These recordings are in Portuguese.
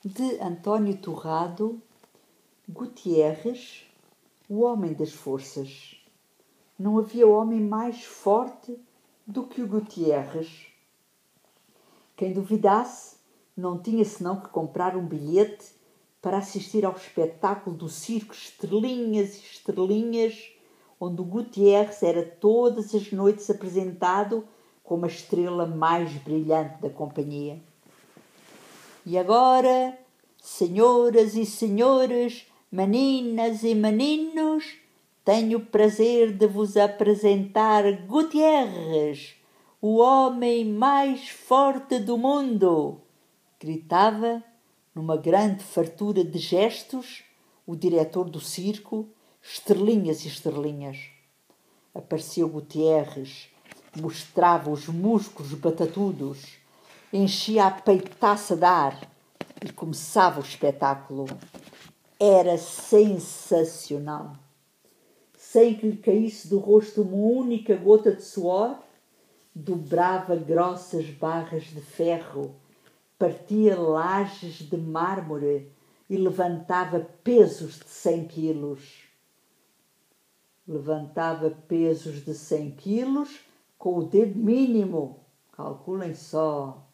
de António Torrado Gutierres, o homem das forças. Não havia homem mais forte do que o Gutierres. Quem duvidasse não tinha senão que comprar um bilhete para assistir ao espetáculo do circo Estrelinhas e Estrelinhas, onde o Gutierres era todas as noites apresentado como a estrela mais brilhante da companhia. E agora, senhoras e senhores, meninas e meninos, tenho o prazer de vos apresentar Gutierres, o homem mais forte do mundo, gritava, numa grande fartura de gestos, o diretor do circo, Estrelinhas e Estrelinhas. Apareceu Gutierres, mostrava os músculos batatudos, enchia a peitaça de ar e começava o espetáculo. Era sensacional. Sem que lhe caísse do rosto uma única gota de suor, dobrava grossas barras de ferro, partia lajes de mármore e levantava pesos de 100 quilos. Levantava pesos de 100 quilos com o dedo mínimo. Calculem só.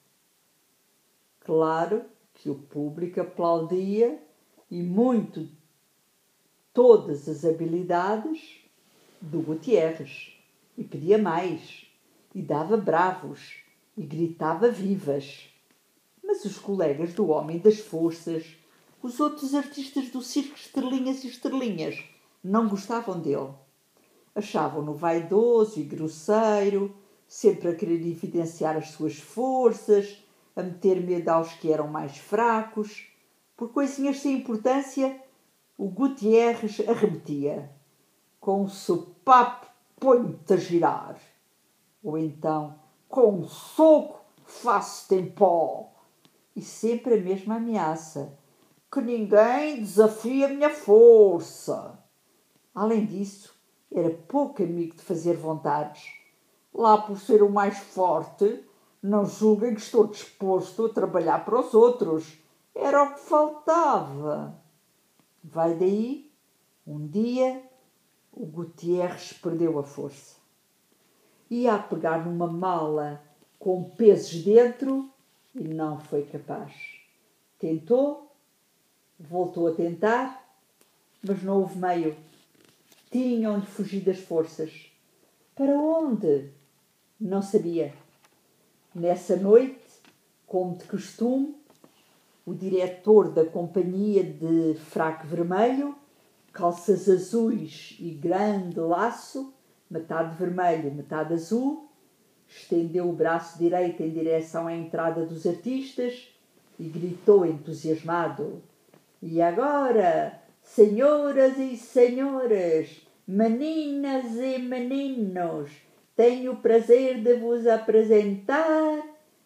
Claro que o público aplaudia e muito todas as habilidades do Gutierres. E pedia mais, e dava bravos, e gritava vivas. Mas os colegas do Homem das Forças, os outros artistas do circo Estrelinhas e Estrelinhas, não gostavam dele. Achavam-no vaidoso e grosseiro, sempre a querer evidenciar as suas forças, a meter medo aos que eram mais fracos. Por coisinhas sem importância, o Gutierres arremetia. Com um sopapo ponho-te a girar. Ou então, com um soco faço-te em pó. E sempre a mesma ameaça. Que ninguém desafie a minha força. Além disso, era pouco amigo de fazer vontades. Lá por ser o mais forte, não julguem que estou disposto a trabalhar para os outros. Era o que faltava. Vai daí, um dia, o Gutierres perdeu a força. Ia a pegar numa mala com pesos dentro e não foi capaz. Tentou, voltou a tentar, mas não houve meio. Tinham-lhe fugido as forças. Para onde? Não sabia. Nessa noite, como de costume, o diretor da companhia de fraco vermelho, calças azuis e grande laço, metade vermelho, metade azul, estendeu o braço direito em direção à entrada dos artistas e gritou entusiasmado: E agora, senhoras e senhores, meninas e meninos, tenho o prazer de vos apresentar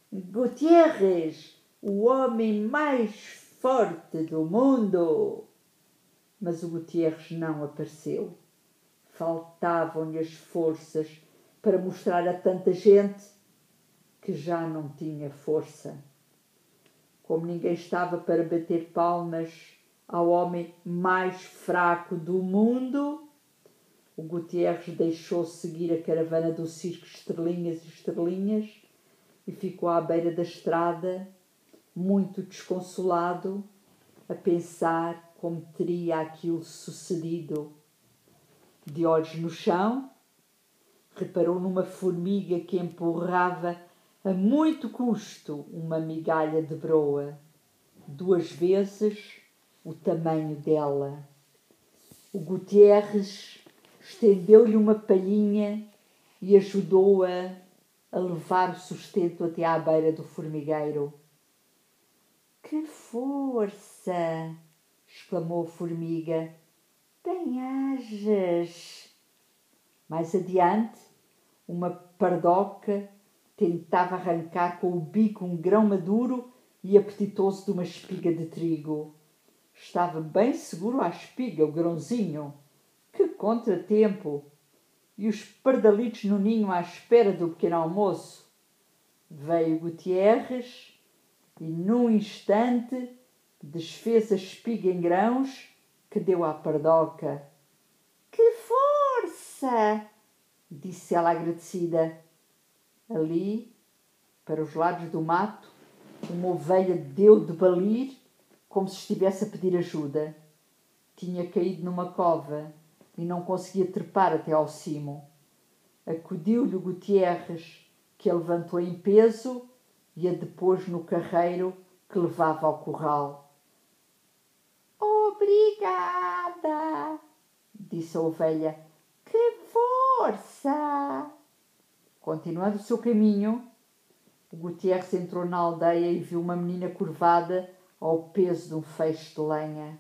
Gutierres, o homem mais forte do mundo. Mas o Gutierres não apareceu. Faltavam-lhe as forças para mostrar a tanta gente que já não tinha força. Como ninguém estava para bater palmas ao homem mais fraco do mundo, o Gutierres deixou seguir a caravana do circo Estrelinhas e Estrelinhas e ficou à beira da estrada, muito desconsolado, a pensar como teria aquilo sucedido. De olhos no chão, reparou numa formiga que empurrava a muito custo uma migalha de broa, 2 vezes o tamanho dela. O Gutierres estendeu-lhe uma palhinha e ajudou-a a levar o sustento até à beira do formigueiro. Que força! Exclamou a formiga. Bem-ajas! Mais adiante, uma pardoca tentava arrancar com o bico um grão maduro e apetitoso de uma espiga de trigo. Estava bem seguro à espiga, o grãozinho. Que contratempo! E os pardalitos no ninho à espera do pequeno almoço. Veio Gutierres e, num instante, desfez a espiga em grãos que deu à pardoca. Que força! Disse ela agradecida. Ali, para os lados do mato, uma ovelha deu de balir como se estivesse a pedir ajuda. Tinha caído numa cova e não conseguia trepar até ao cimo. Acudiu-lhe o Gutierres, que a levantou em peso e a depôs no carreiro que levava ao curral. Obrigada, disse a ovelha. Que força! Continuando o seu caminho, o Gutierres entrou na aldeia e viu uma menina curvada ao peso de um feixe de lenha.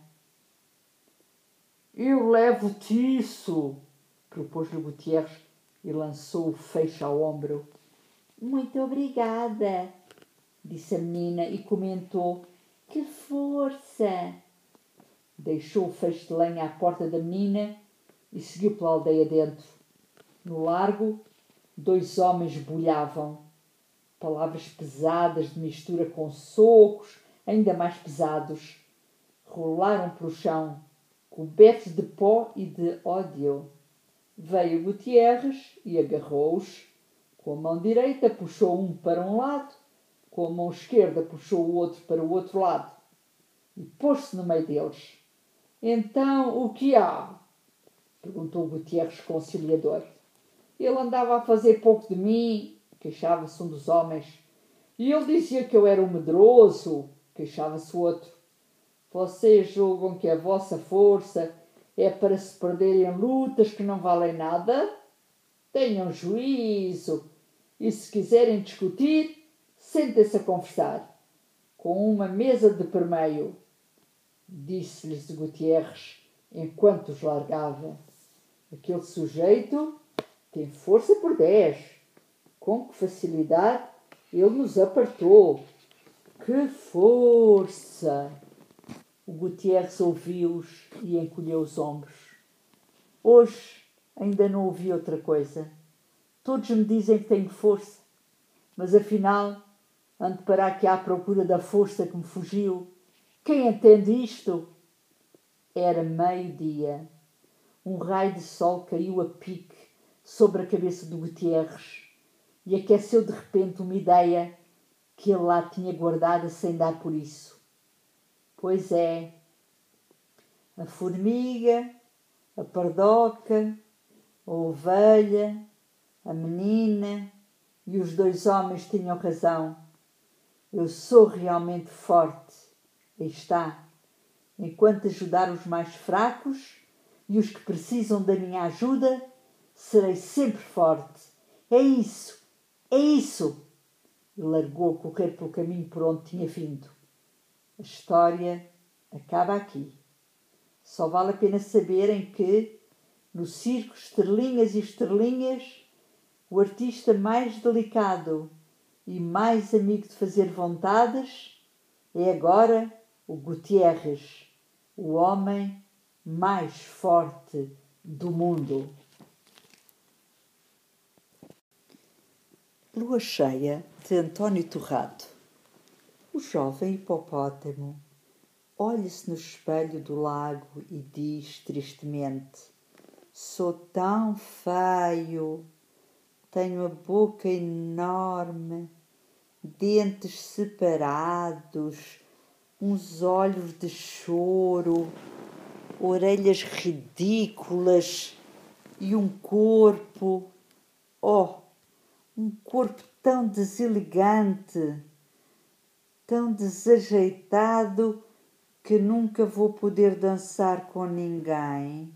Eu levo-te isso, propôs-lhe o Gutierres e lançou o feixe ao ombro. Muito obrigada, disse a menina e comentou. Que força! Deixou o feixe de lenha à porta da menina e seguiu pela aldeia dentro. No largo, 2 homens bolhavam. Palavras pesadas de mistura com socos ainda mais pesados. Rolaram pelo chão, cobertos de pó e de ódio. Veio Gutierres e agarrou-os. Com a mão direita puxou um para um lado, com a mão esquerda puxou o outro para o outro lado e pôs-se no meio deles. Então, o que há? Perguntou Gutierres conciliador. Ele andava a fazer pouco de mim, queixava-se um dos homens. E ele dizia que eu era um medroso, queixava-se o outro. Vocês julgam que a vossa força é para se perderem em lutas que não valem nada? Tenham juízo. E se quiserem discutir, sentem-se a conversar, com uma mesa de permeio, disse-lhes Gutierres enquanto os largava. Aquele sujeito tem força por 10. Com que facilidade ele nos apartou. Que força! O Gutierres ouviu-os e encolheu os ombros. Hoje ainda não ouvi outra coisa. Todos me dizem que tenho força, mas afinal ando para aqui à procura da força que me fugiu. Quem entende isto? Era meio-dia. Um raio de sol caiu a pique sobre a cabeça do Gutierres e aqueceu de repente uma ideia que ele lá tinha guardada sem dar por isso. Pois é, a formiga, a pardoca, a ovelha, a menina e os 2 homens tinham razão. Eu sou realmente forte. Aí está. Enquanto ajudar os mais fracos e os que precisam da minha ajuda, serei sempre forte. É isso, é isso. E largou a correr pelo caminho por onde tinha vindo. A história acaba aqui. Só vale a pena saberem que, no circo Estrelinhas e Estrelinhas, o artista mais delicado e mais amigo de fazer vontades é agora o Gutierres, o homem mais forte do mundo. Lua cheia de António Torrado. O jovem hipopótamo olha-se no espelho do lago e diz tristemente: sou tão feio, tenho a boca enorme, dentes separados, uns olhos de choro, orelhas ridículas e um corpo, um corpo tão deselegante, tão desajeitado que nunca vou poder dançar com ninguém.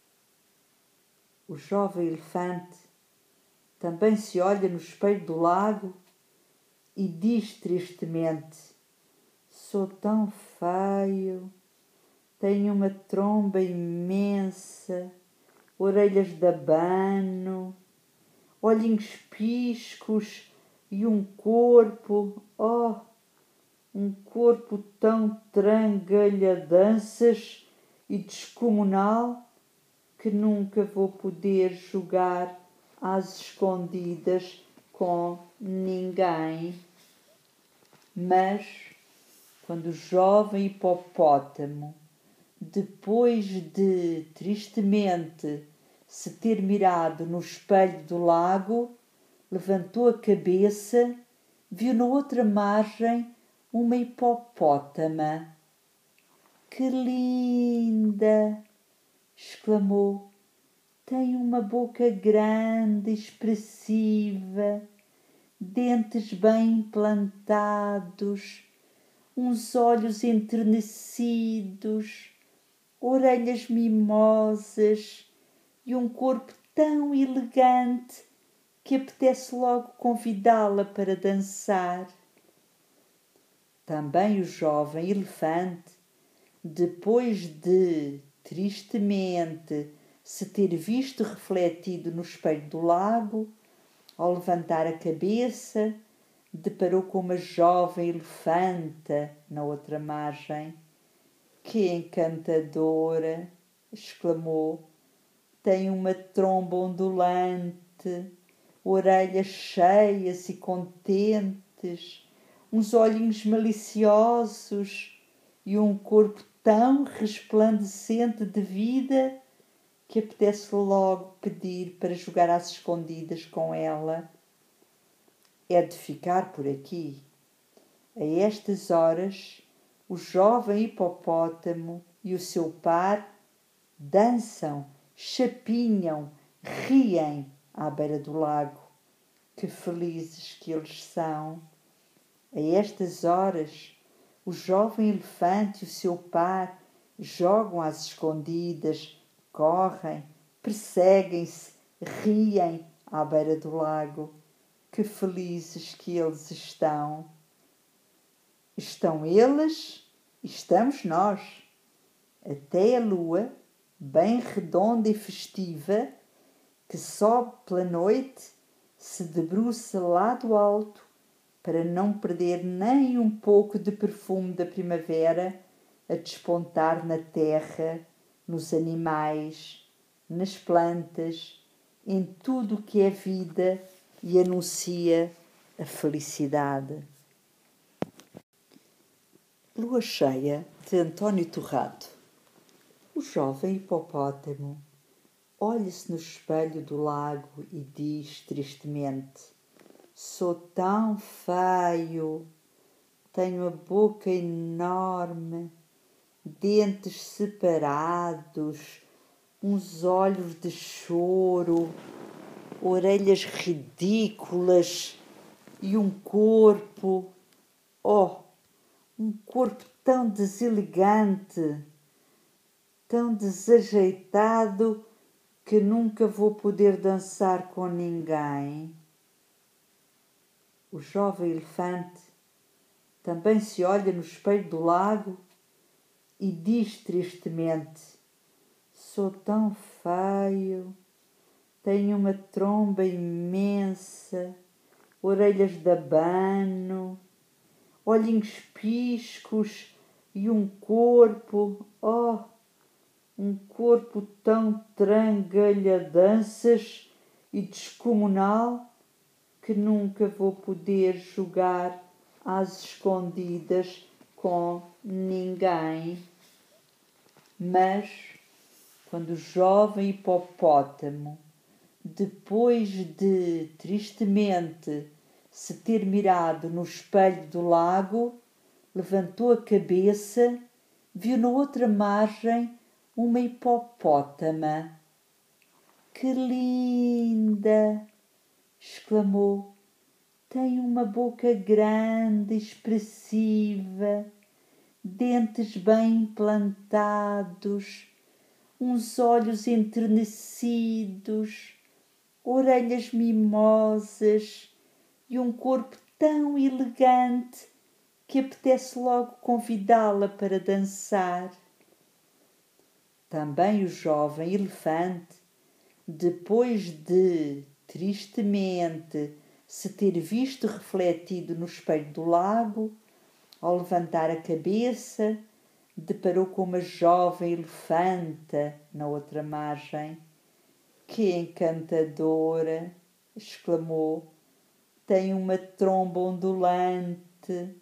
O jovem elefante também se olha no espelho do lago e diz tristemente: sou tão feio, tenho uma tromba imensa, orelhas de abano, olhinhos piscos e um corpo, um corpo tão trangalhadanças e descomunal que nunca vou poder jogar às escondidas com ninguém. Mas, quando o jovem hipopótamo, depois de tristemente se ter mirado no espelho do lago, levantou a cabeça, viu na outra margem uma hipopótama. Que linda! Exclamou. Tem uma boca grande, expressiva, dentes bem implantados, uns olhos enternecidos, orelhas mimosas e um corpo tão elegante que apetece logo convidá-la para dançar. Também o jovem elefante, depois de tristemente se ter visto refletido no espelho do lago, ao levantar a cabeça, deparou com uma jovem elefanta na outra margem. Que encantadora! Exclamou. Tem uma tromba ondulante, orelhas cheias e contentes, uns olhinhos maliciosos e um corpo tão resplandecente de vida que apetece logo pedir para jogar às escondidas com ela. É de ficar por aqui. A estas horas, o jovem hipopótamo e o seu par dançam, chapinham, riem à beira do lago. Que felizes que eles são! A estas horas, o jovem elefante e o seu par jogam às escondidas, correm, perseguem-se, riem à beira do lago. Que felizes que eles estão! Estão eles e estamos nós. Até a lua, bem redonda e festiva, que sobe pela noite, se debruça lá do alto para não perder nem um pouco de perfume da primavera a despontar na terra, nos animais, nas plantas, em tudo o que é vida e anuncia a felicidade. Lua cheia, de António Torrado. O jovem hipopótamo olha-se no espelho do lago e diz tristemente: sou tão feio, tenho a boca enorme, dentes separados, uns olhos de choro, orelhas ridículas e um corpo, um corpo tão deselegante, tão desajeitado que nunca vou poder dançar com ninguém. O jovem elefante também se olha no espelho do lago e diz tristemente: sou tão feio, tenho uma tromba imensa, orelhas de abano, olhinhos piscos e um corpo, um corpo tão trangalhadanças e descomunal que nunca vou poder jogar às escondidas com ninguém. Mas, quando o jovem hipopótamo, depois de tristemente se ter mirado no espelho do lago, levantou a cabeça, viu na outra margem uma hipopótama. Que linda! Exclamou. Tem uma boca grande, expressiva, dentes bem implantados, uns olhos enternecidos, orelhas mimosas e um corpo tão elegante que apetece logo convidá-la para dançar. Também o jovem elefante, depois de tristemente se ter visto refletido no espelho do lago, ao levantar a cabeça, deparou com uma jovem elefanta na outra margem. Que encantadora! Exclamou. Tem uma tromba ondulante,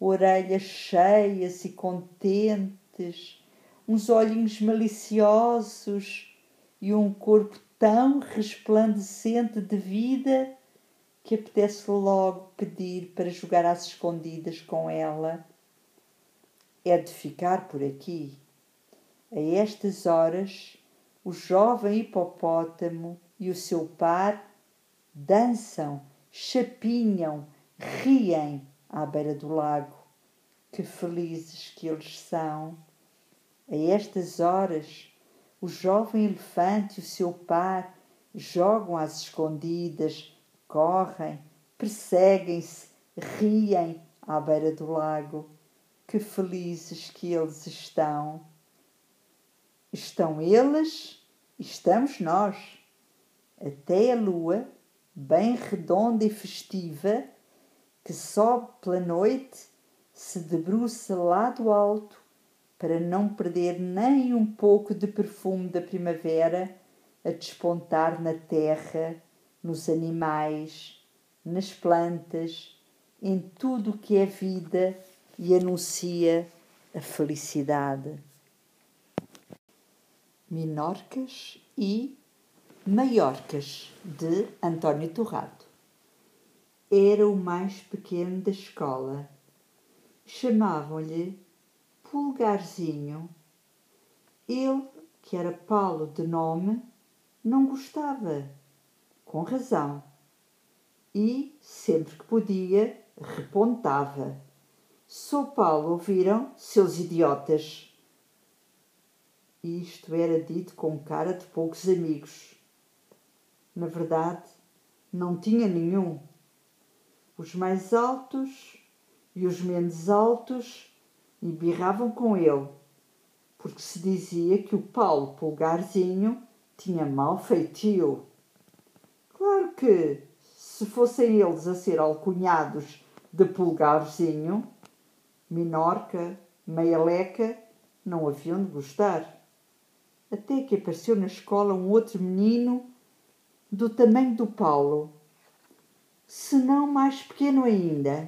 orelhas cheias e contentes, uns olhinhos maliciosos e um corpo tão resplandecente de vida que apetece logo pedir para jogar às escondidas com ela. É de ficar por aqui. A estas horas, o jovem hipopótamo e o seu par dançam, chapinham, riem à beira do lago. Que felizes que eles são! A estas horas, o jovem elefante e o seu par jogam às escondidas, correm, perseguem-se, riem à beira do lago. Que felizes que eles estão! Estão eles e estamos nós. Até a lua, bem redonda e festiva, que sobe pela noite, se debruça lá do alto para não perder nem um pouco de perfume da primavera a despontar na terra, nos animais, nas plantas, em tudo o que é vida e anuncia a felicidade. Minorcas e Maiorcas, de António Torrado. Era o mais pequeno da escola. Chamavam-lhe Pulgarzinho. Ele, que era Paulo de nome, não gostava, com razão, e, sempre que podia, repontava. Sou Paulo, ouviram, seus idiotas? Isto era dito com cara de poucos amigos. Na verdade, não tinha nenhum. Os mais altos e os menos altos embirravam com ele, porque se dizia que o Paulo Pulgarzinho tinha mau feitio. Claro que, se fossem eles a ser alcunhados de Pulgarzinho, Minorca, Meialeca, não haviam de gostar. Até que apareceu na escola um outro menino do tamanho do Paulo, se não mais pequeno ainda.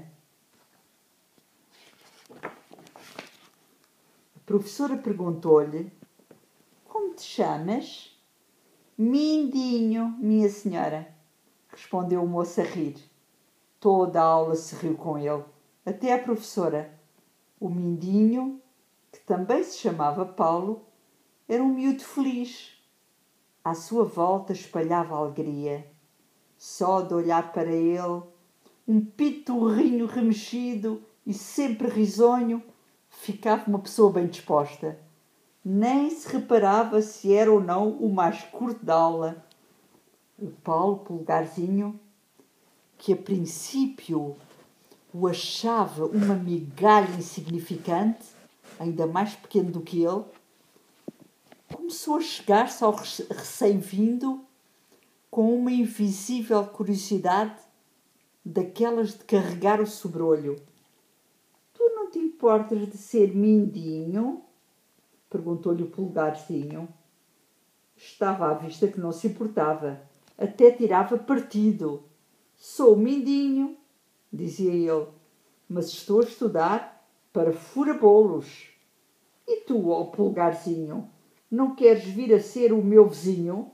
A professora perguntou-lhe: como te chamas? Mindinho, minha senhora, respondeu o moço a rir. Toda a aula se riu com ele, até a professora. O Mindinho, que também se chamava Paulo, era um miúdo feliz. À sua volta espalhava alegria. Só de olhar para ele, um pitorrinho remexido e sempre risonho, ficava uma pessoa bem disposta. Nem se reparava se era ou não o mais curto da aula. O Paulo Pulgarzinho, que a princípio o achava uma migalha insignificante, ainda mais pequeno do que ele, começou a chegar-se ao recém-vindo com uma invisível curiosidade daquelas de carregar o sobrolho. Tu não te importas de ser mindinho? Perguntou-lhe o Pulgarzinho. Estava à vista que não se importava, até tirava partido. Sou mindinho, dizia ele, mas estou a estudar para furabolos. E tu, ó Pulgarzinho, não queres vir a ser o meu vizinho?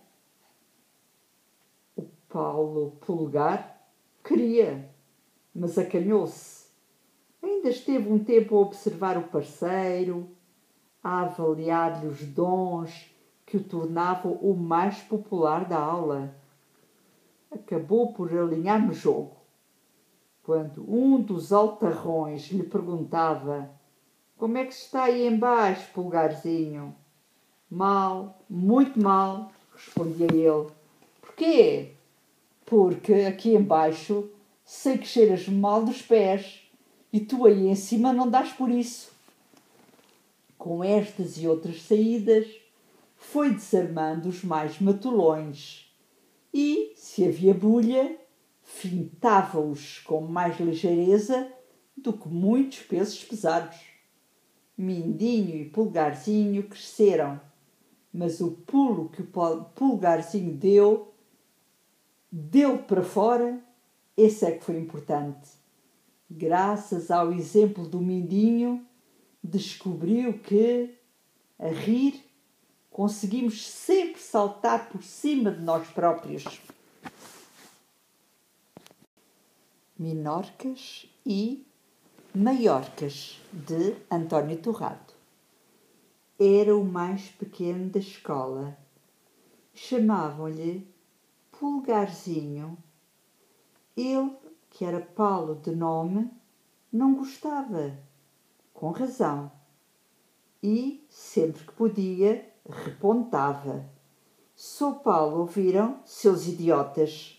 O Paulo Pulgar queria, mas acanhou-se. Ainda esteve um tempo a observar o parceiro, a avaliar-lhe os dons que o tornavam o mais popular da aula. Acabou por alinhar no jogo. Quando um dos altarrões lhe perguntava: como é que se está aí embaixo, Pulgarzinho? Mal, muito mal, respondia ele. Porquê? Porque aqui embaixo sei que cheiras mal dos pés e tu aí em cima não dás por isso. Com estas e outras saídas, foi desarmando os mais matulões e, se havia bulha, fintava-os com mais ligeireza do que muitos pesos pesados. Mindinho e Pulgarzinho cresceram, mas o pulo que o Pulgarzinho deu para fora, esse é que foi importante. Graças ao exemplo do Mindinho, descobriu que, a rir, conseguimos sempre saltar por cima de nós próprios. Minorcas e Maiorcas, de António Torrado. Era o mais pequeno da escola. Chamavam-lhe Pulgarzinho. Ele, que era Paulo de nome, não gostava, com razão, e, sempre que podia, repontava. Sou Paulo, ouviram, seus idiotas?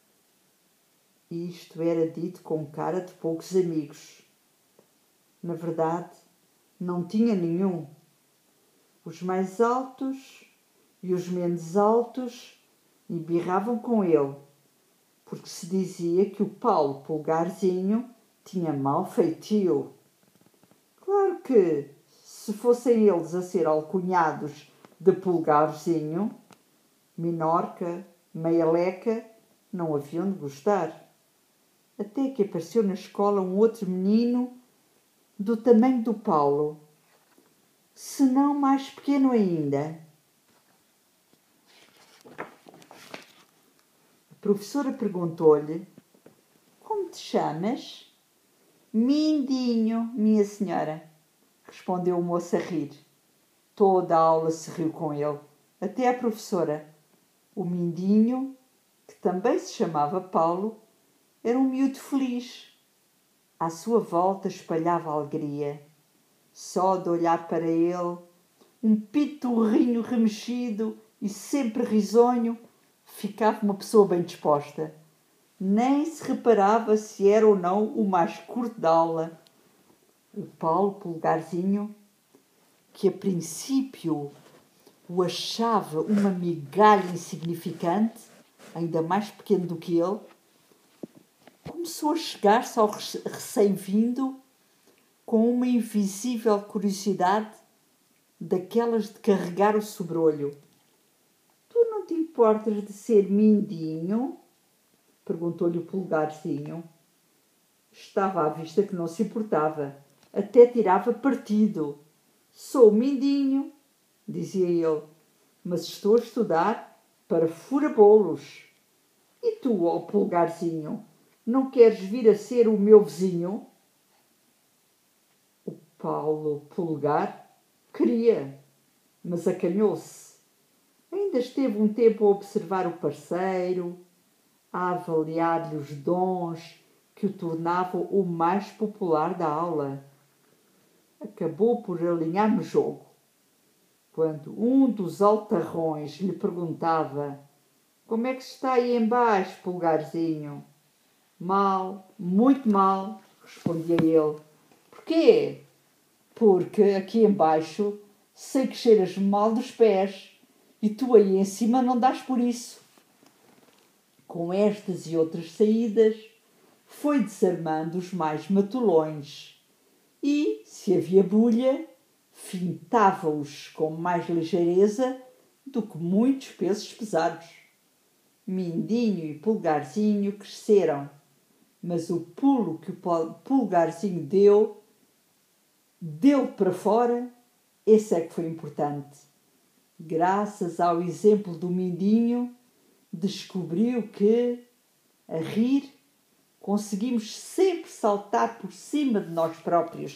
Isto era dito com cara de poucos amigos. Na verdade, não tinha nenhum. Os mais altos e os menos altos embirravam com ele, porque se dizia que o Paulo Pulgarzinho tinha mau feitio. Claro que, se fossem eles a ser alcunhados de Pulgarzinho, Minorca, Meialeca, não haviam de gostar. Até que apareceu na escola um outro menino do tamanho do Paulo, se não mais pequeno ainda. A professora perguntou-lhe: como te chamas? Mindinho, minha senhora, respondeu o moço a rir. Toda a aula se riu com ele, até a professora. O Mindinho, que também se chamava Paulo, era um miúdo feliz. À sua volta espalhava alegria. Só de olhar para ele, um pitorrinho remexido e sempre risonho, ficava uma pessoa bem disposta. Nem se reparava se era ou não o mais curto da aula. O Paulo Pulgarzinho, que a princípio o achava uma migalha insignificante, ainda mais pequeno do que ele, começou a chegar-se ao recém-vindo com uma invisível curiosidade daquelas de carregar o sobrolho. Tu não te importas de ser Mindinho? Perguntou-lhe o Pulgarzinho. Estava à vista que não se importava, até tirava partido. Sou Mindinho, dizia ele, mas estou a estudar para furabolos. E tu, ó Pulgarzinho, não queres vir a ser o meu vizinho? O Paulo Pulgar queria, mas acanhou-se. Ainda esteve um tempo a observar o parceiro, a avaliar-lhe os dons que o tornavam o mais popular da aula. Acabou por alinhar no jogo. Quando um dos altarrões lhe perguntava: como é que se está aí embaixo, Pulgarzinho? Mal, muito mal, respondia ele. Porquê? Porque aqui embaixo sei que cheiras mal dos pés e tu aí em cima não dás por isso. Com estas e outras saídas, foi desarmando os mais matulões e, se havia bulha, fintava-os com mais ligeireza do que muitos pesos pesados. Mindinho e Pulgarzinho cresceram, mas o pulo que o Pulgarzinho deu para fora, esse é que foi importante. Graças ao exemplo do Mindinho, descobriu que, a rir, conseguimos sempre saltar por cima de nós próprios.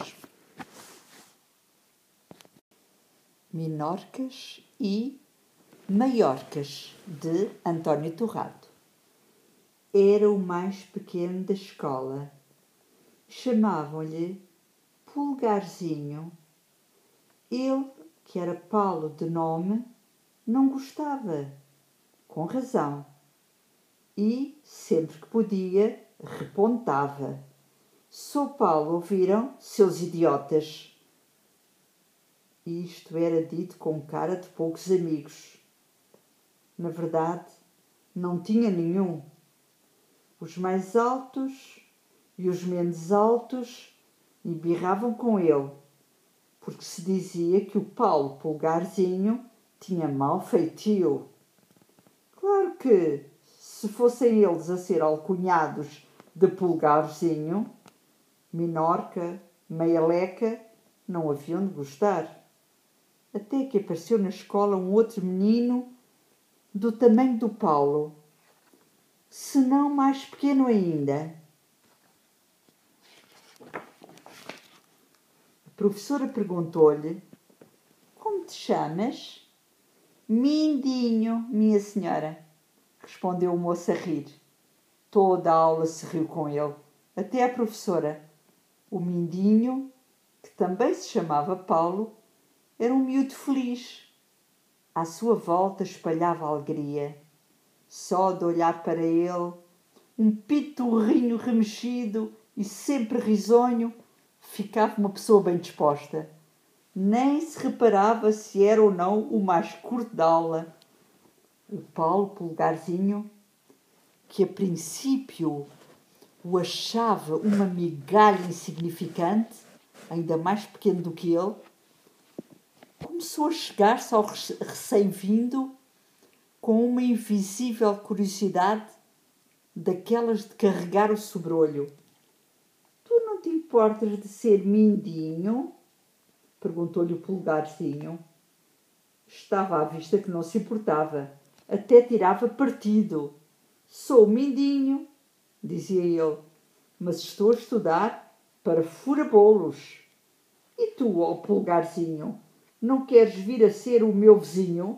Minorcas e Maiorcas, de António Torrado. Era o mais pequeno da escola. Chamavam-lhe Pulgarzinho. Ele, que era Paulo de nome, não gostava, com razão, e, sempre que podia, repontava. Sou Paulo, ouviram, seus idiotas? Isto era dito com cara de poucos amigos. Na verdade, não tinha nenhum. Os mais altos e os menos altos embirravam com ele, porque se dizia que o Paulo Pulgarzinho tinha mau feitio. Claro que, se fossem eles a ser alcunhados de Pulgarzinho, Minorca, Meialeca não haviam de gostar. Até que apareceu na escola um outro menino do tamanho do Paulo, se não mais pequeno ainda. A professora perguntou-lhe: como te chamas? Mindinho, minha senhora, respondeu o moço a rir. Toda a aula se riu com ele, até a professora. O Mindinho, que também se chamava Paulo, era um miúdo feliz. À sua volta espalhava alegria. Só de olhar para ele, um pitorrinho remexido e sempre risonho, ficava uma pessoa bem disposta. Nem se reparava se era ou não o mais curto da aula. O Paulo Polegarzinho, que a princípio o achava uma migalha insignificante, ainda mais pequeno do que ele, começou a chegar-se ao recém-vindo com uma invisível curiosidade daquelas de carregar o sobrolho. Tu não te importas de ser mindinho? Perguntou-lhe o Polegarzinho. Estava à vista que não se importava, até tirava partido. Sou mindinho, dizia ele, mas estou a estudar para furabolos. E tu, ó Polegarzinho, não queres vir a ser o meu vizinho?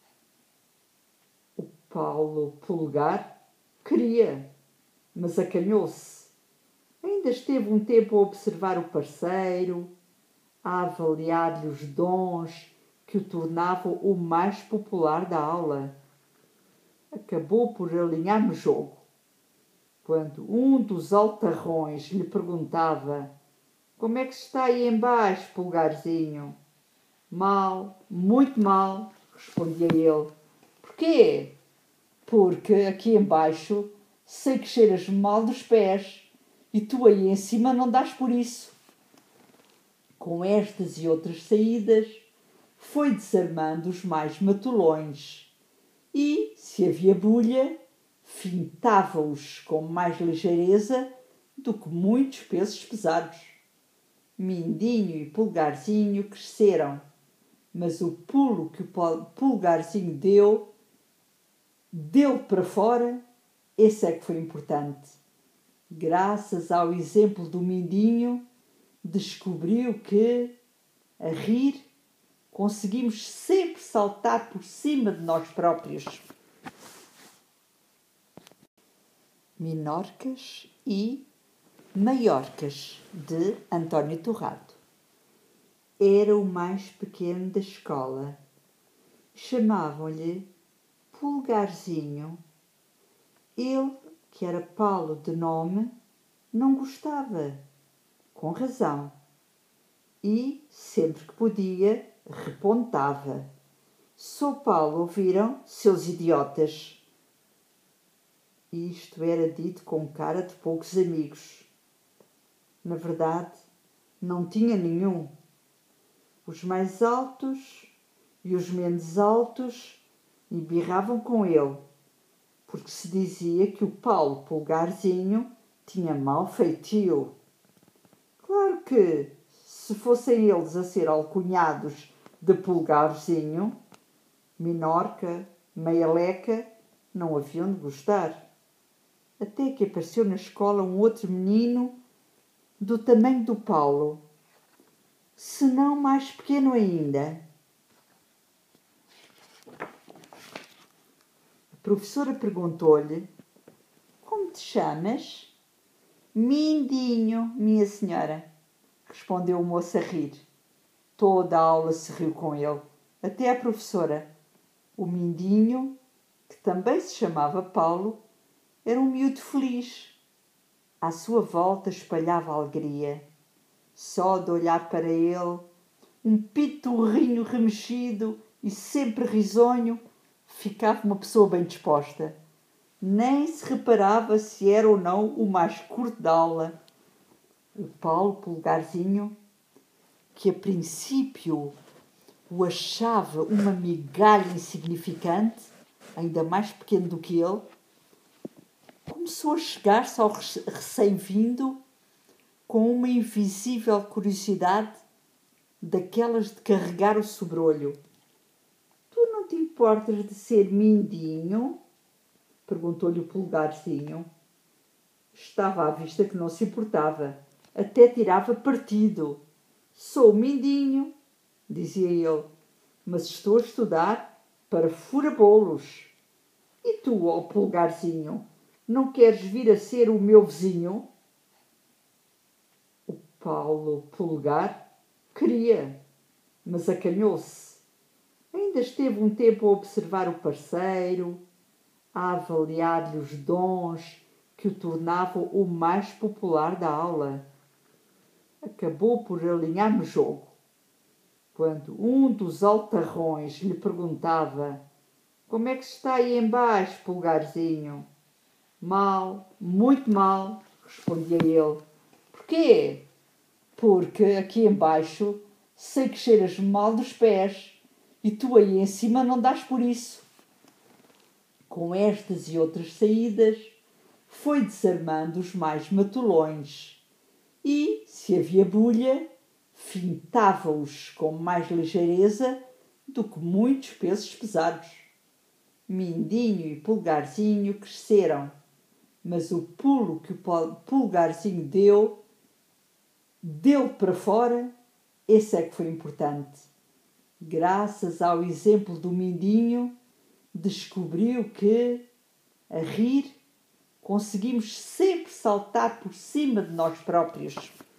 O Paulo Polegar queria, mas acanhou-se. Ainda esteve um tempo a observar o parceiro, a avaliar-lhe os dons que o tornavam o mais popular da aula. Acabou por alinhar no jogo. Quando um dos altarrões lhe perguntava: como é que se está aí embaixo, Polegarzinho? Mal, muito mal, respondia ele. Porquê? Porque aqui embaixo sei que cheiras mal dos pés e tu aí em cima não dás por isso. Com estas e outras saídas, foi desarmando os mais matulões e, se havia bulha, fintava-os com mais ligeireza do que muitos pesos pesados. Mindinho e Polegarzinho cresceram, mas o pulo que o Polegarzinho deu para fora, esse é que foi importante. Graças ao exemplo do Mindinho, descobriu que, a rir, conseguimos sempre saltar por cima de nós próprios. Minorcas e Maiorcas, de António Torrado. Era o mais pequeno da escola. Chamavam-lhe Polegarzinho. Ele, que era Paulo de nome, não gostava, com razão, e, sempre que podia, repontava. Sou Paulo, ouviram, seus idiotas? Isto era dito com cara de poucos amigos. Na verdade, não tinha nenhum. Os mais altos e os menos altos embirravam com ele, porque se dizia que o Paulo Polegarzinho tinha mau feitio. Claro que, se fossem eles a ser alcunhados de Polegarzinho, Minorca, Meialeca não haviam de gostar. Até que apareceu na escola um outro menino do tamanho do Paulo, se não mais pequeno ainda. A professora perguntou-lhe: como te chamas? Mindinho, minha senhora, respondeu o moço a rir. Toda a aula se riu com ele, até a professora. O Mindinho, que também se chamava Paulo, era um miúdo feliz. À sua volta espalhava alegria. Só de olhar para ele, um pitorrinho remexido e sempre risonho, ficava uma pessoa bem disposta. Nem se reparava se era ou não o mais curto da aula. O Paulo Polegarzinho, que a princípio o achava uma migalha insignificante, ainda mais pequeno do que ele, começou a chegar-se ao recém-vindo com uma invisível curiosidade daquelas de carregar o sobrolho. Tu não te importas de ser mindinho? Perguntou-lhe o polegarzinho. Estava à vista que não se importava. Até tirava partido. Sou mindinho, dizia ele, mas estou a estudar para furabolos. E tu, ó polegarzinho, não queres vir a ser o meu vizinho? O Paulo Polegar queria, mas acanhou-se. Ainda esteve um tempo a observar o parceiro, a avaliar-lhe os dons que o tornavam o mais popular da aula. Acabou por alinhar no jogo. Quando um dos altarrões lhe perguntava: como é que se está aí embaixo, polegarzinho? Mal, muito mal, respondia ele. Porquê? Porque aqui embaixo sei que cheiras mal dos pés e tu aí em cima não dás por isso. Com estas e outras saídas, foi desarmando os mais matulões e, se havia bulha, fintava-os com mais ligeireza do que muitos pesos pesados. Mindinho e polegarzinho cresceram, mas o pulo que o polegarzinho deu para fora, esse é que foi importante. Graças ao exemplo do mindinho, descobriu que, a rir, conseguimos sempre saltar por cima de nós próprios.